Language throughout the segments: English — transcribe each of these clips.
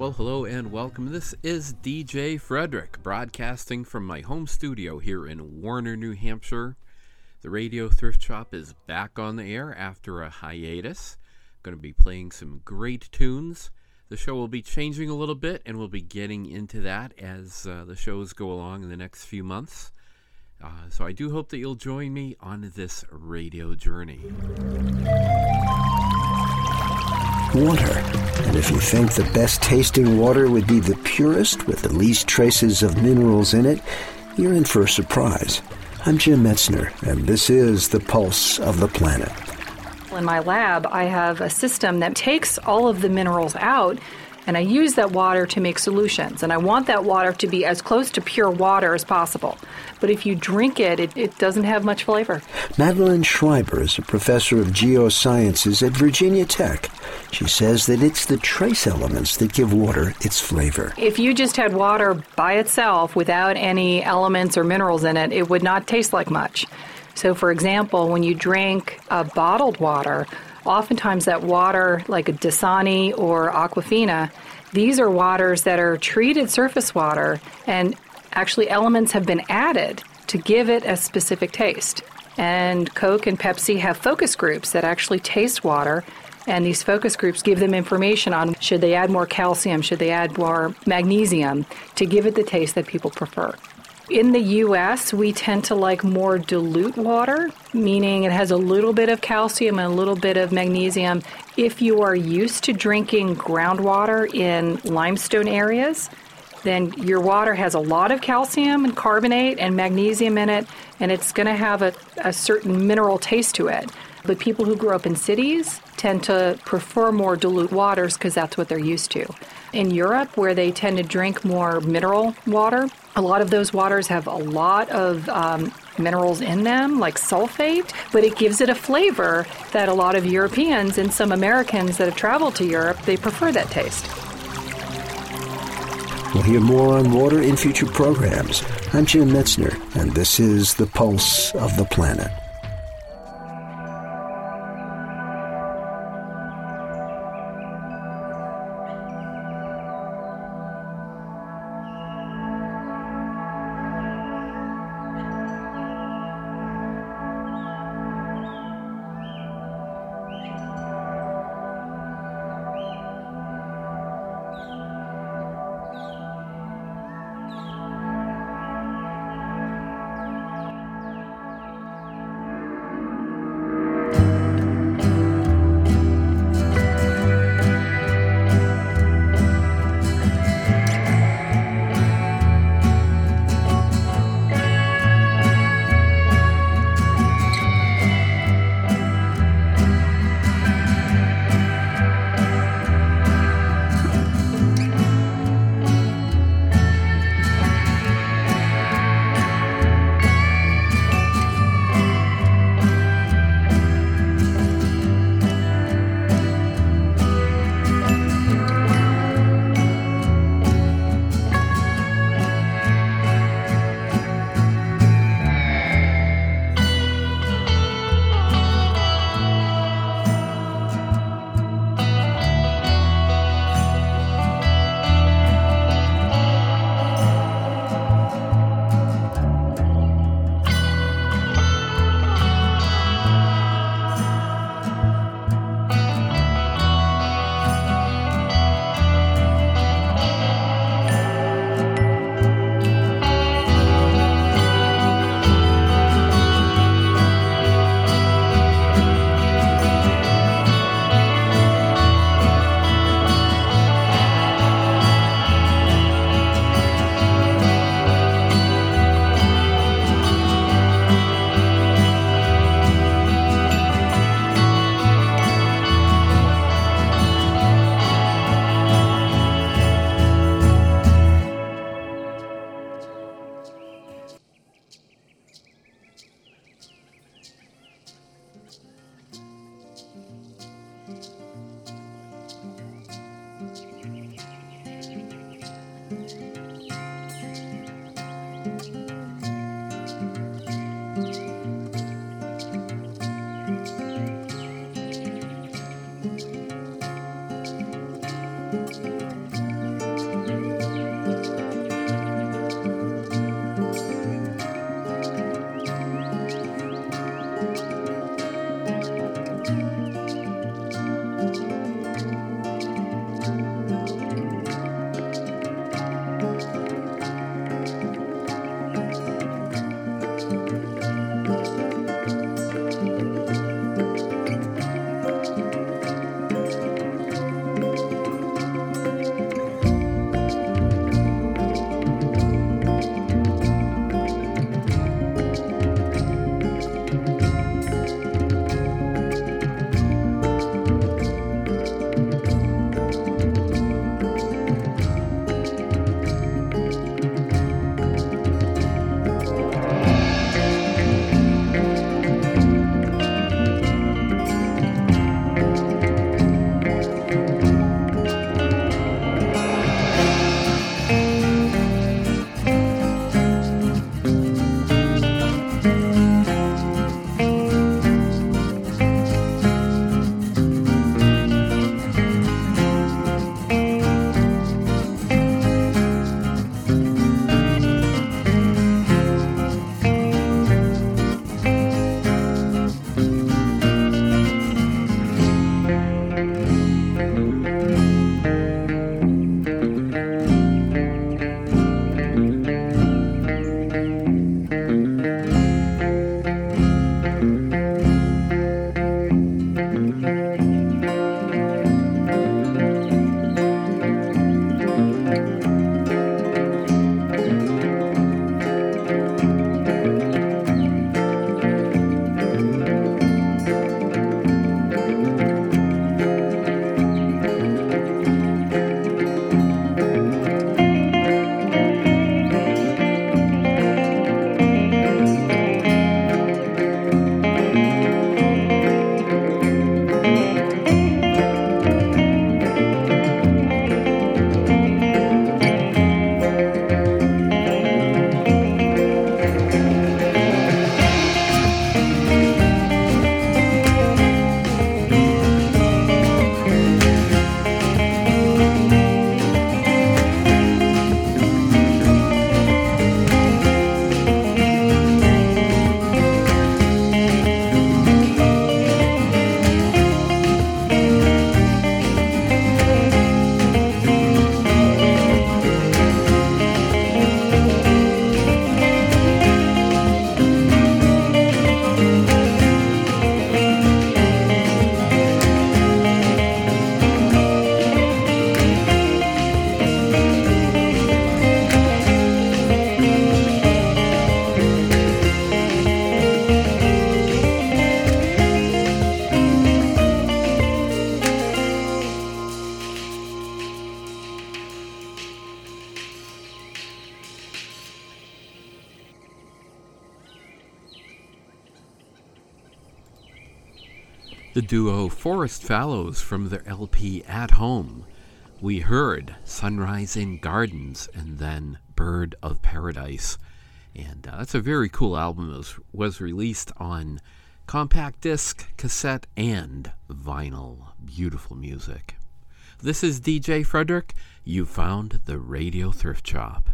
Well, hello and welcome. This is DJ Frederick, broadcasting from my home studio here in Warner, New Hampshire. The Radio Thrift Shop is back on the air after a hiatus. Going to be playing some great tunes. The show will be changing a little bit, and we'll be getting into that as the shows go along in the next few months. So I do hope that you'll join me on this radio journey. Water. And if you think the best tasting water would be the purest with the least traces of minerals in it, you're in for a surprise. I'm Jim Metzner, and this is The Pulse of the Planet. In my lab, I have a system that takes all of the minerals out, and I use that water to make solutions. And I want that water to be as close to pure water as possible. But if you drink it, it doesn't have much flavor. Madeline Schreiber is a professor of geosciences at Virginia Tech. She says that it's the trace elements that give water its flavor. If you just had water by itself without any elements or minerals in it, it would not taste like much. So, for example, when you drink bottled water, oftentimes that water, like a Dasani or Aquafina, these are waters that are treated surface water, and actually elements have been added to give it a specific taste. And Coke and Pepsi have focus groups that actually taste water, and these focus groups give them information on should they add more calcium, should they add more magnesium to give it the taste that people prefer. In the U.S., we tend to like more dilute water, meaning it has a little bit of calcium and a little bit of magnesium. If you are used to drinking groundwater in limestone areas, then your water has a lot of calcium and carbonate and magnesium in it, and it's going to have a certain mineral taste to it. But people who grew up in cities tend to prefer more dilute waters because that's what they're used to. In Europe, where they tend to drink more mineral water, a lot of those waters have a lot of minerals in them, like sulfate, but it gives it a flavor that a lot of Europeans and some Americans that have traveled to Europe, they prefer that taste. We'll hear more on water in future programs. I'm Jim Metzner, and this is The Pulse of the Planet. The duo Forest Fallows from their LP At Home. We heard Sunrise in Gardens and then Bird of Paradise. And that's a very cool album. It was released on compact disc, cassette, and vinyl. Beautiful music. This is DJ Frederick. You found the Radio Thrift Shop.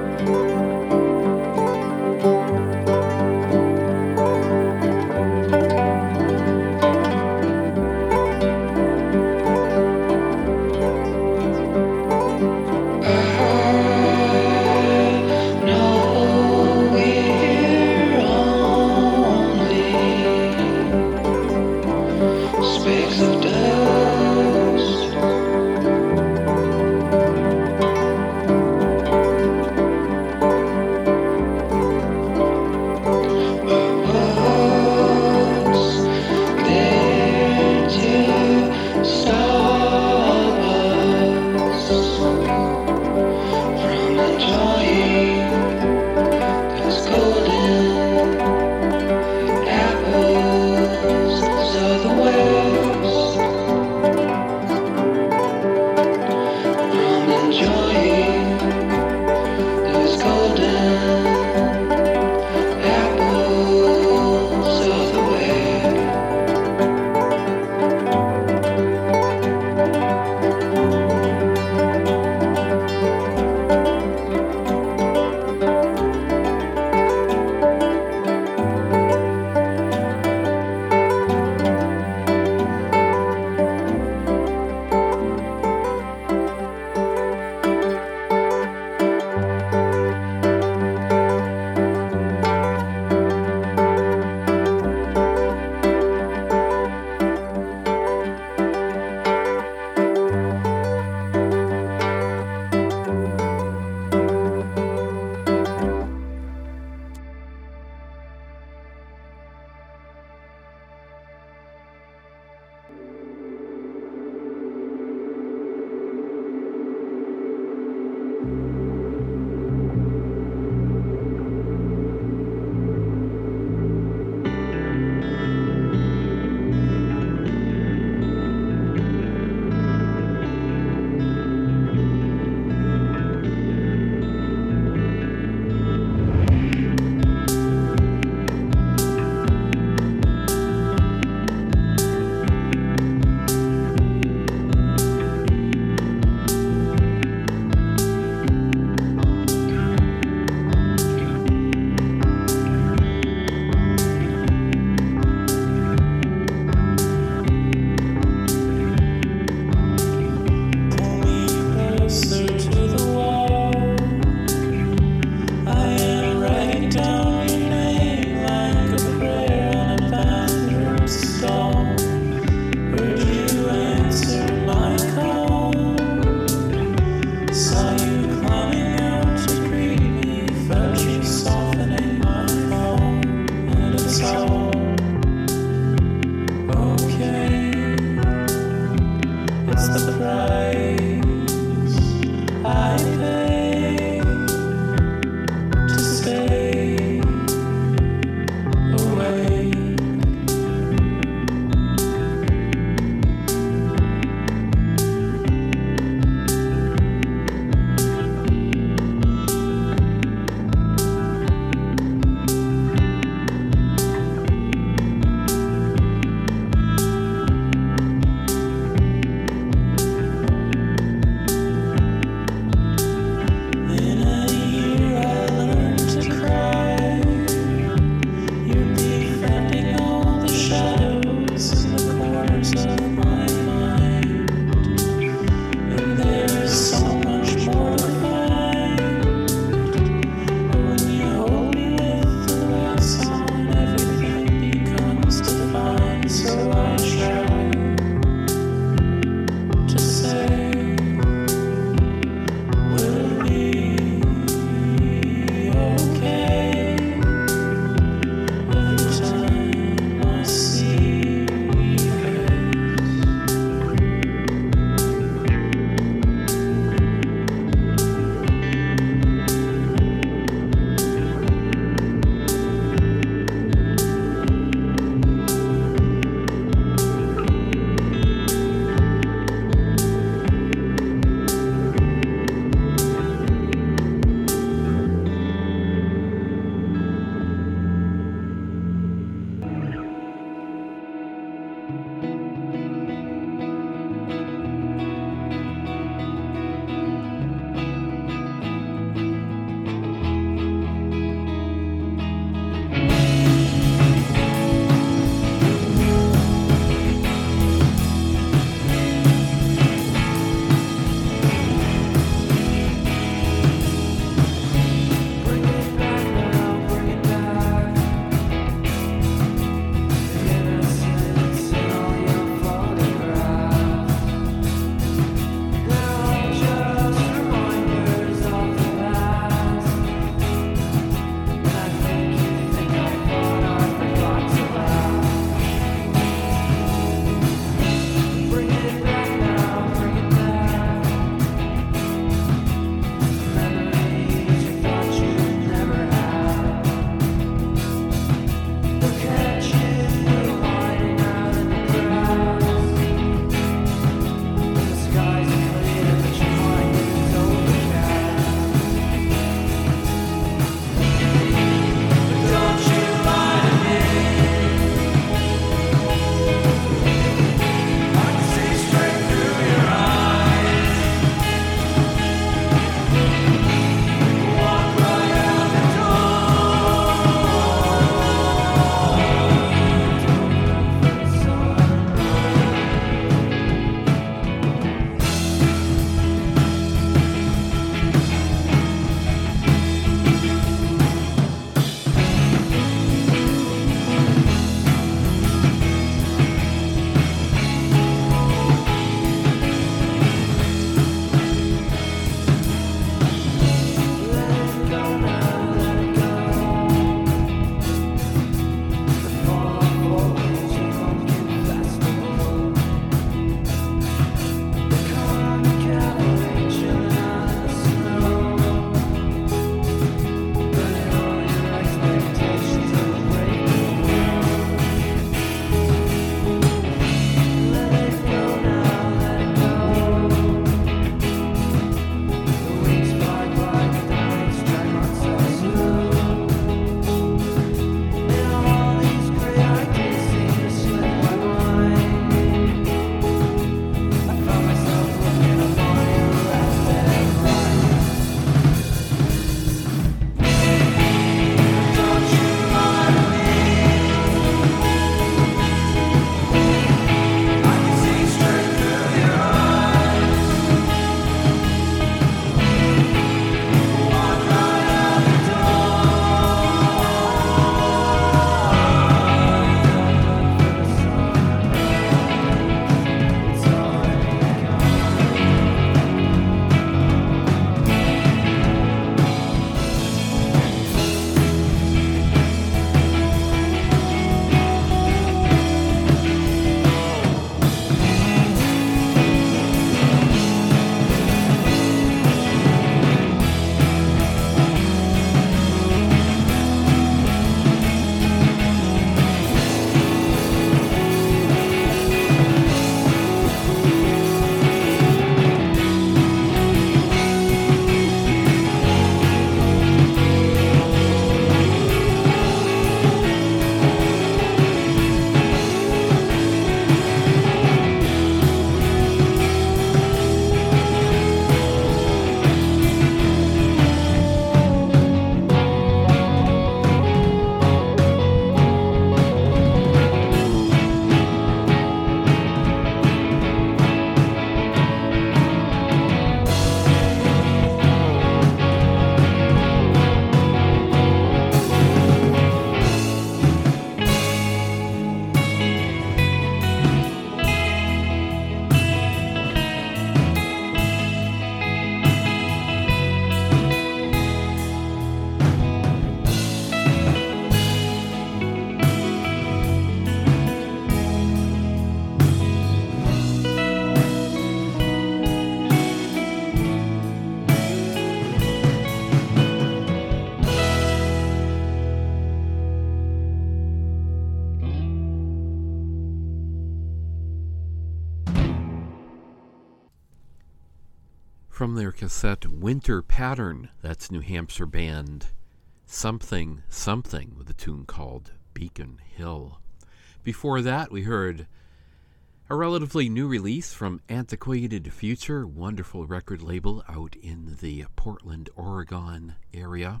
From their cassette Winter Pattern, that's New Hampshire band Something Something with a tune called Beacon Hill. Before that, we heard a relatively new release from Antiquated Future, wonderful record label out in the Portland, Oregon area.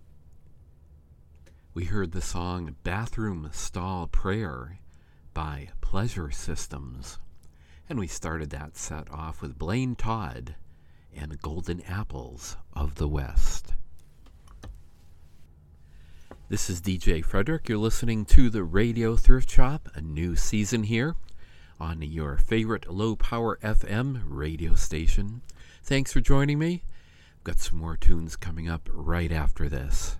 We heard the song Bathroom Stall Prayer by Pleasure Systems. And we started that set off with Blaine Todd and Golden Apples of the West. This is DJ Frederick. You're listening to the Radio Thrift Shop, a new season here on your favorite low-power FM radio station. Thanks for joining me. I've got some more tunes coming up right after this.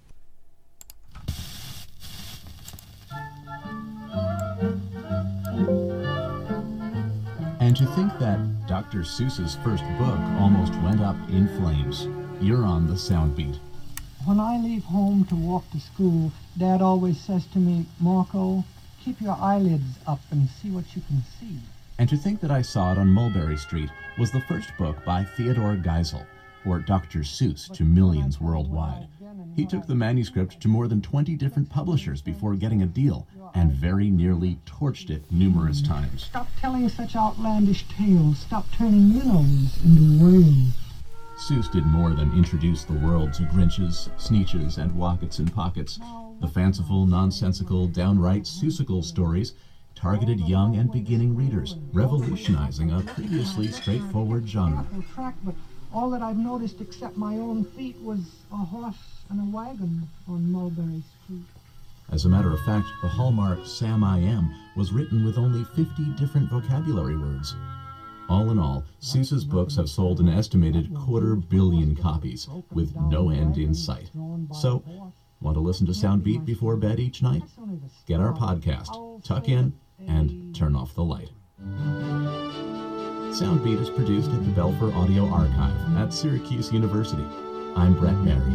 And to think that Dr. Seuss's first book almost went up in flames. You're on the Soundbeat. When I leave home to walk to school, Dad always says to me, Marco, keep your eyelids up and see what you can see. And to think that I Saw It on Mulberry Street was the first book by Theodore Geisel, or Dr. Seuss to millions worldwide. He took the manuscript to more than 20 different publishers before getting a deal, and very nearly torched it numerous times. Stop telling such outlandish tales. Stop turning minnows into whales. Seuss did more than introduce the world to Grinches, Sneetches, and Wockets and Pockets. The fanciful, nonsensical, downright Seussical stories targeted young and beginning readers, revolutionizing a previously straightforward genre. But all that I've noticed except my own feet was a horse and a wagon on Mulberry Street. As a matter of fact, the hallmark Sam I Am was written with only 50 different vocabulary words. All in all, Seuss's books have sold an estimated 250 million copies, with no end in sight. So, want to listen to Soundbeat before bed each night? Get our podcast, tuck in, and turn off the light. Soundbeat is produced at the Belfer Audio Archive at Syracuse University. I'm Brett Mary.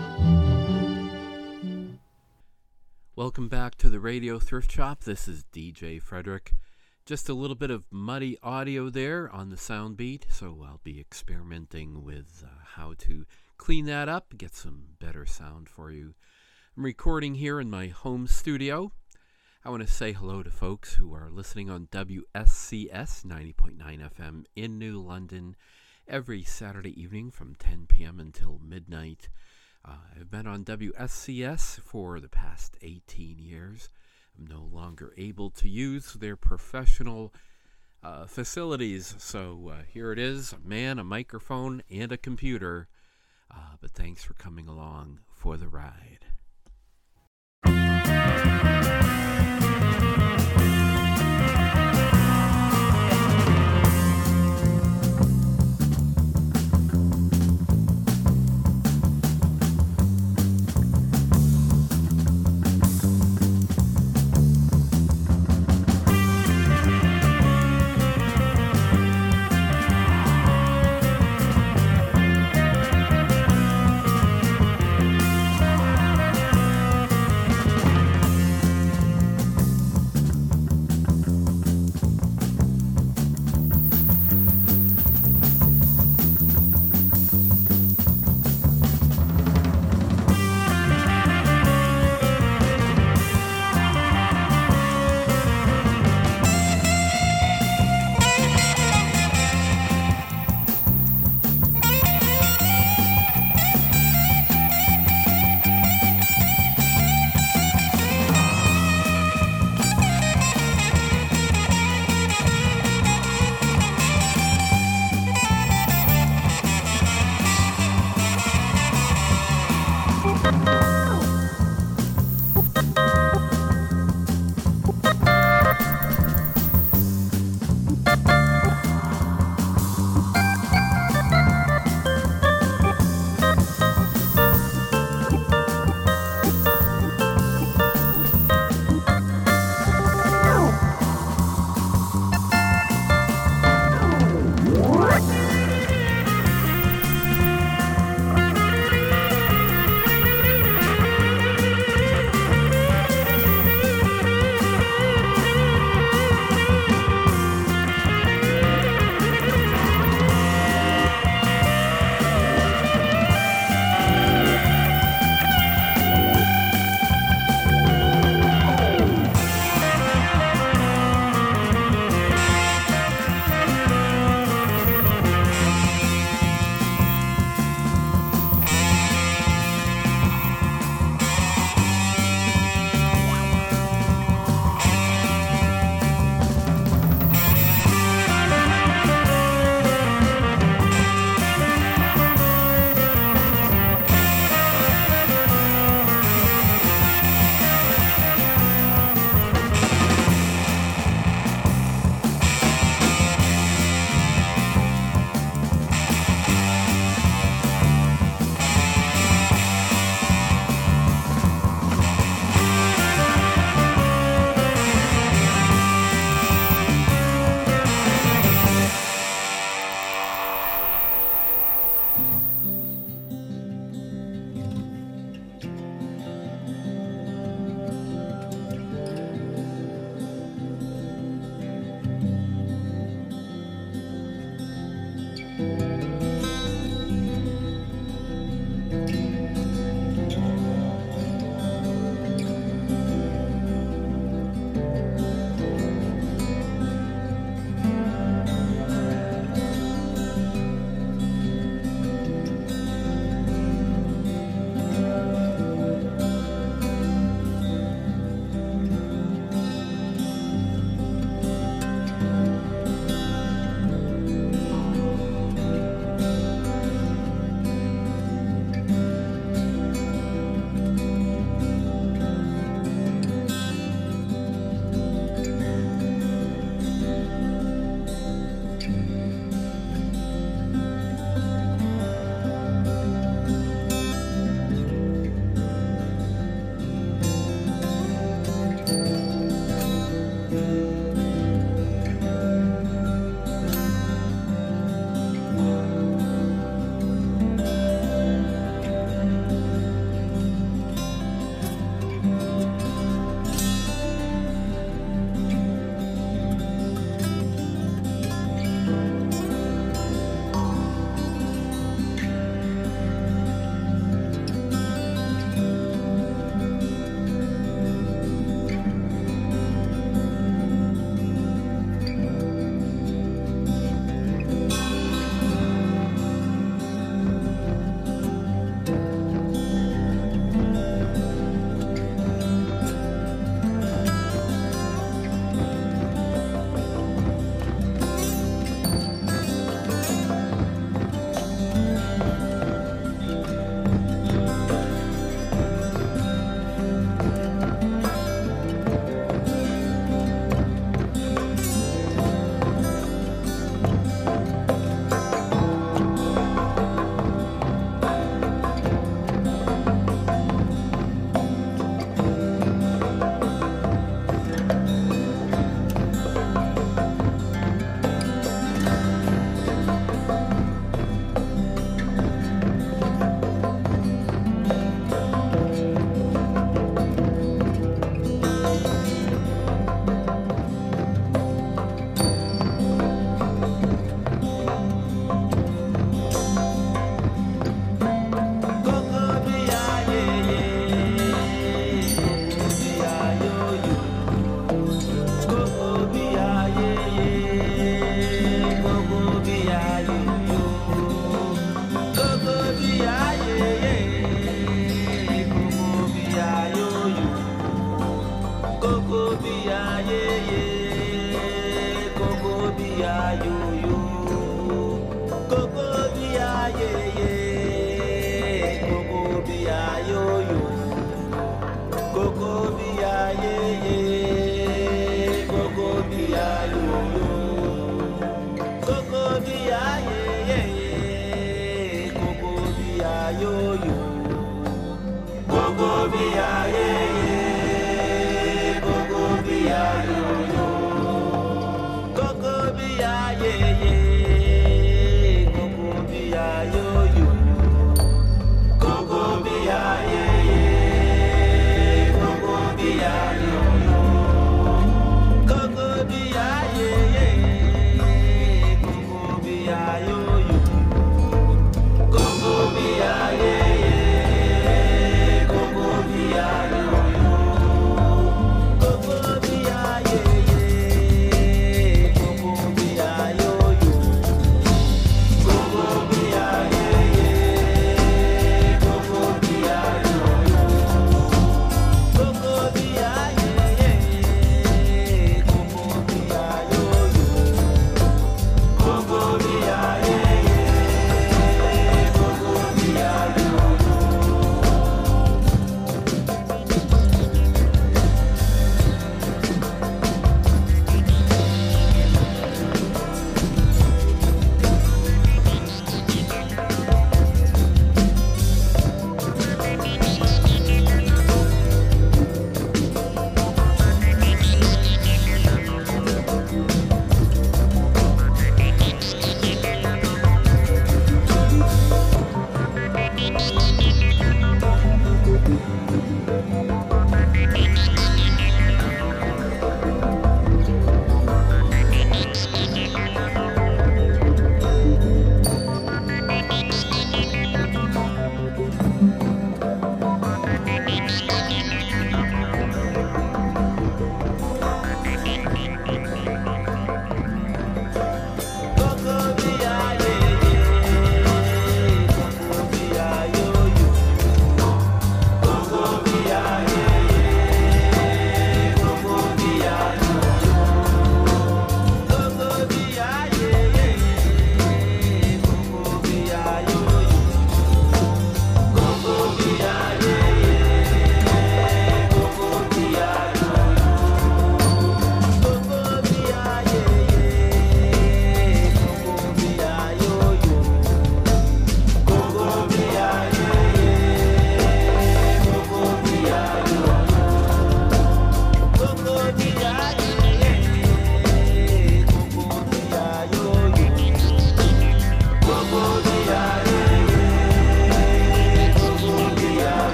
Welcome back to the Radio Thrift Shop. This is DJ Frederick. Just a little bit of muddy audio there on the Soundbeat, so I'll be experimenting with how to clean that up, get some better sound for you. I'm recording here in my home studio. I want to say hello to folks who are listening on WSCS 90.9 FM in New London every Saturday evening from 10 p.m. until midnight. I've been on WSCS for the past 18 years. I'm no longer able to use their professional facilities, so here it is, a man, a microphone, and a computer. But thanks for coming along for the ride. yo yo. Gogo bia ye ye. Gogo bia yo yo. Gogo bia ye ye. Gogo bia yo yo. Gogo bia ye ye. Gogo bia yo yo. Gogo bia ye ye. Gogo bia yo yo. Gogo bia ye ye.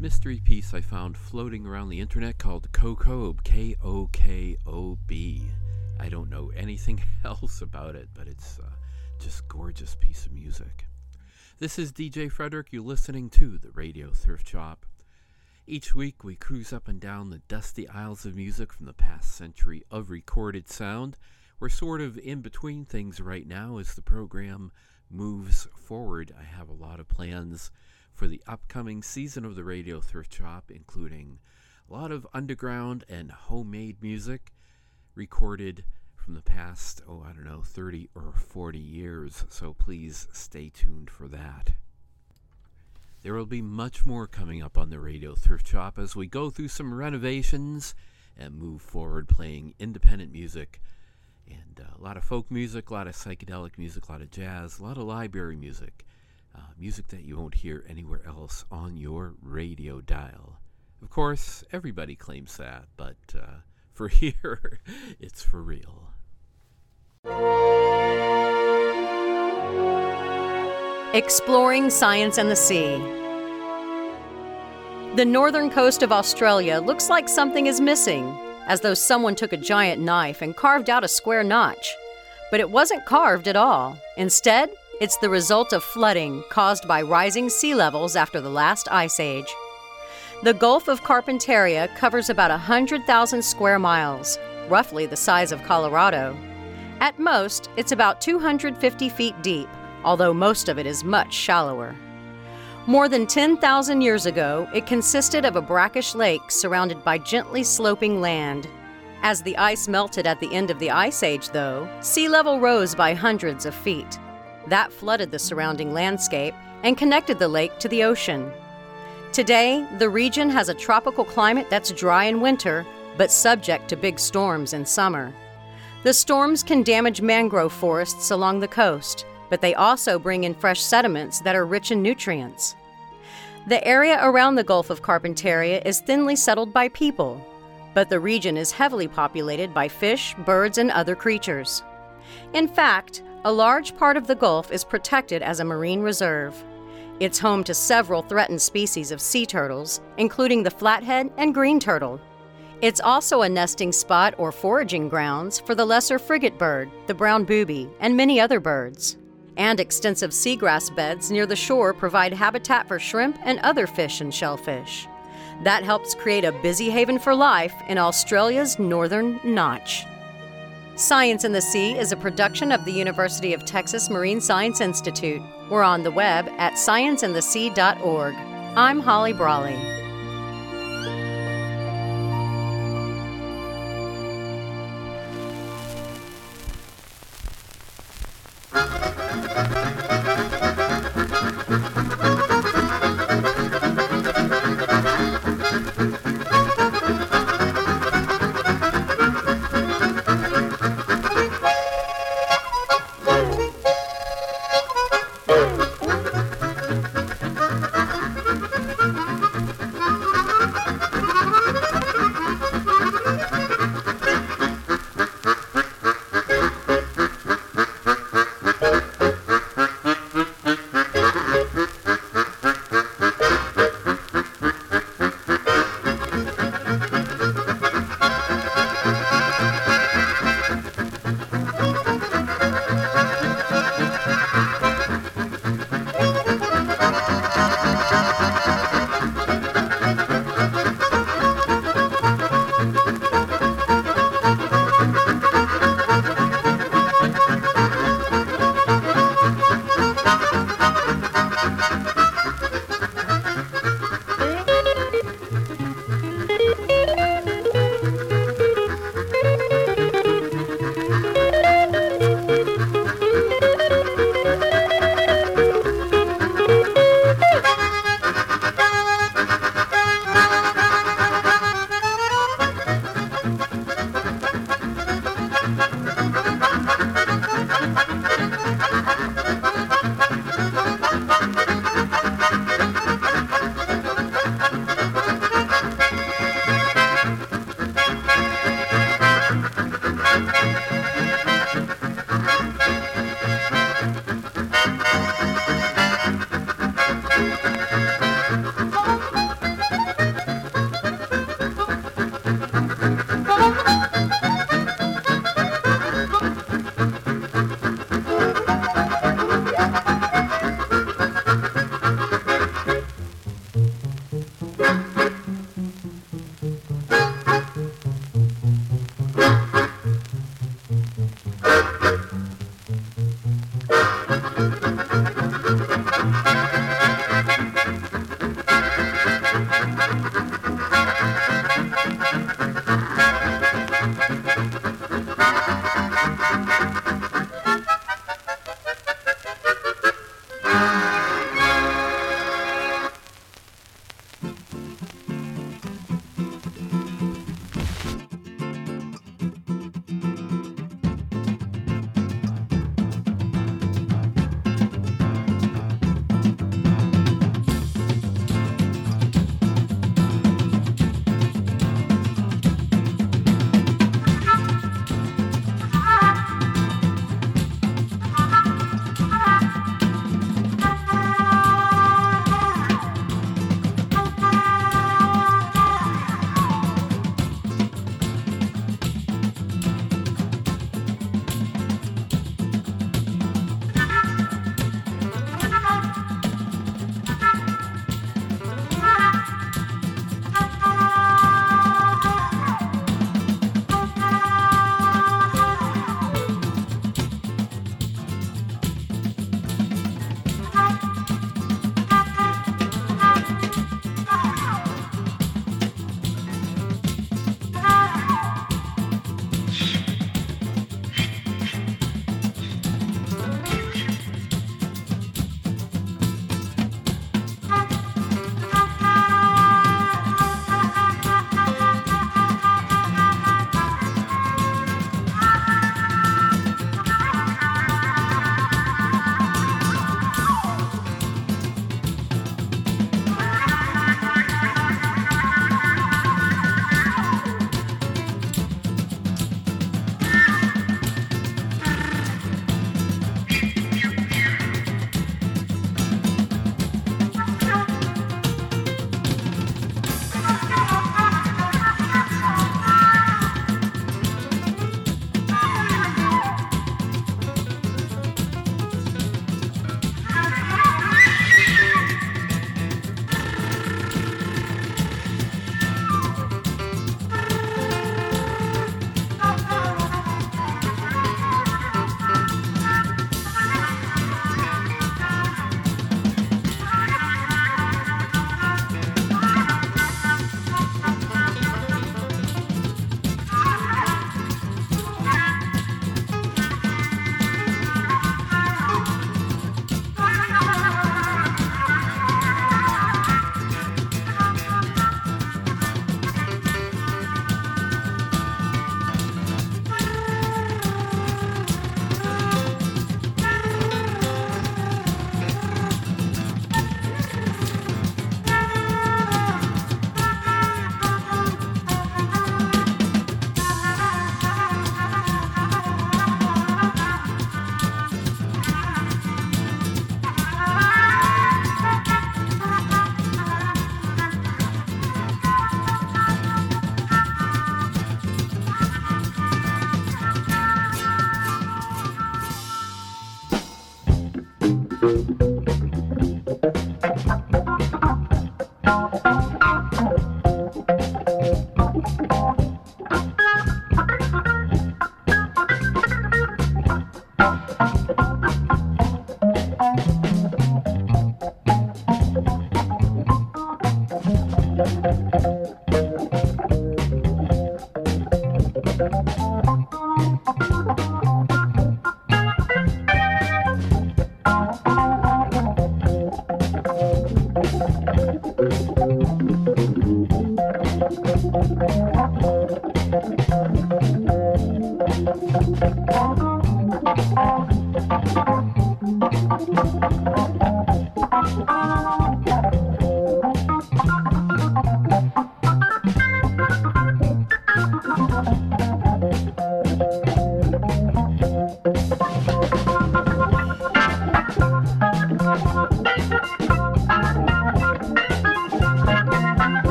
mystery piece I found floating around the internet called Kokob, K-O-K-O-B. I don't know anything else about it, but it's just gorgeous piece of music. This is DJ Frederick. You're listening to the Radio Thrift Shop. Each week we cruise up and down the dusty aisles of music from the past century of recorded sound. We're sort of in between things right now as the program moves forward. I have a lot of plans for the upcoming season of the Radio Thrift Shop, including a lot of underground and homemade music recorded from the past, 30 or 40 years. So please stay tuned for that. There will be much more coming up on the Radio Thrift Shop as we go through some renovations and move forward playing independent music and a lot of folk music, a lot of psychedelic music, a lot of jazz, a lot of library music, music that you won't hear anywhere else on your radio dial. Of course, everybody claims that, but for here, it's for real. Exploring Science and the Sea. The northern coast of Australia looks like something is missing, as though someone took a giant knife and carved out a square notch. But it wasn't carved at all. Instead, it's the result of flooding caused by rising sea levels after the last ice age. The Gulf of Carpentaria covers about 100,000 square miles, roughly the size of Colorado. At most, it's about 250 feet deep, although most of it is much shallower. More than 10,000 years ago, it consisted of a brackish lake surrounded by gently sloping land. As the ice melted at the end of the Ice Age, though, sea level rose by hundreds of feet. That flooded the surrounding landscape and connected the lake to the ocean. Today, the region has a tropical climate that's dry in winter, but subject to big storms in summer. The storms can damage mangrove forests along the coast, but they also bring in fresh sediments that are rich in nutrients. The area around the Gulf of Carpentaria is thinly settled by people, but the region is heavily populated by fish, birds, and other creatures. In fact, a large part of the Gulf is protected as a marine reserve. It's home to several threatened species of sea turtles, including the flathead and green turtle. It's also a nesting spot or foraging grounds for the lesser frigate bird, the brown booby, and many other birds. And extensive seagrass beds near the shore provide habitat for shrimp and other fish and shellfish. That helps create a busy haven for life in Australia's northern notch. Science in the Sea is a production of the University of Texas Marine Science Institute. We're on the web at scienceinthesea.org. I'm Holly Brawley.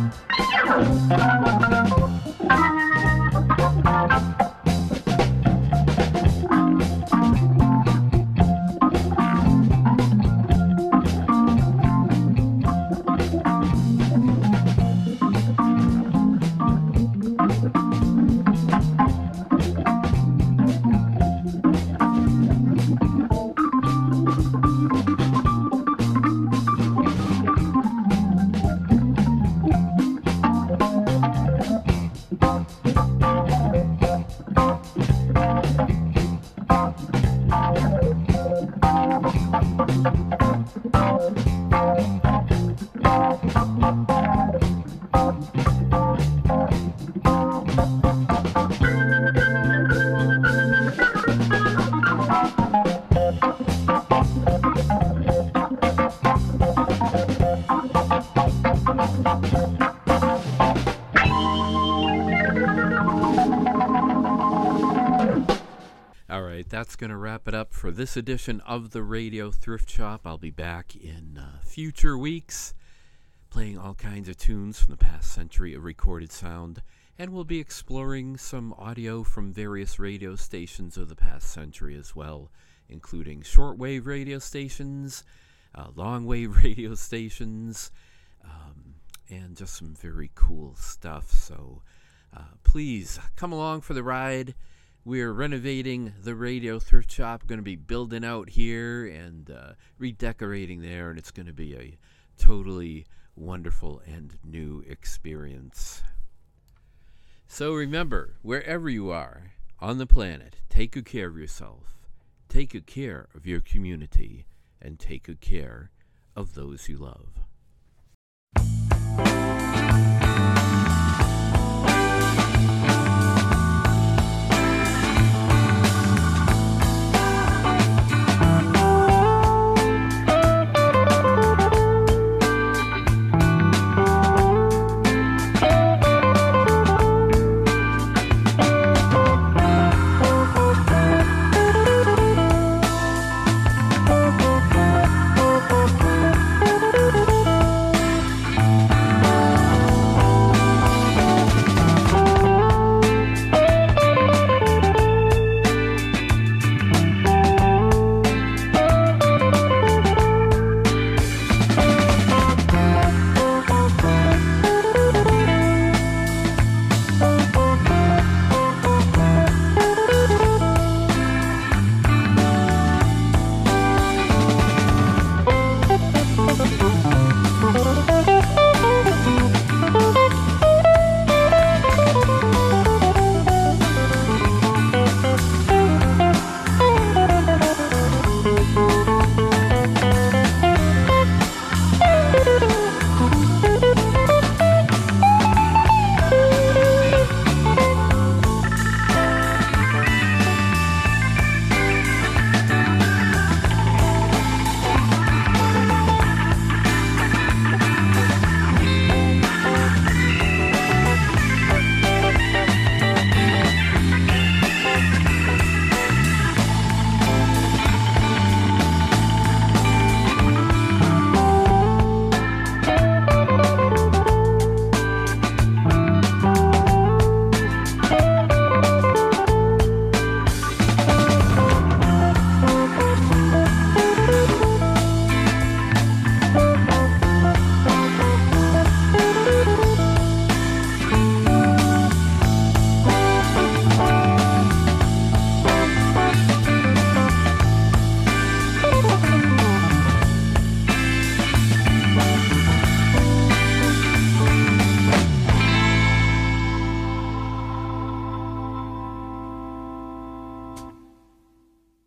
That's going to wrap it up for this edition of the Radio Thrift Shop. I'll be back in future weeks playing all kinds of tunes from the past century of recorded sound, and we'll be exploring some audio from various radio stations of the past century as well, including shortwave radio stations, longwave radio stations, and just some very cool stuff. So please come along for the ride. We're renovating the Radio Thrift Shop, going to be building out here and redecorating there, and it's going to be a totally wonderful and new experience. So remember, wherever you are on the planet, take good care of yourself, take good care of your community, and take good care of those you love.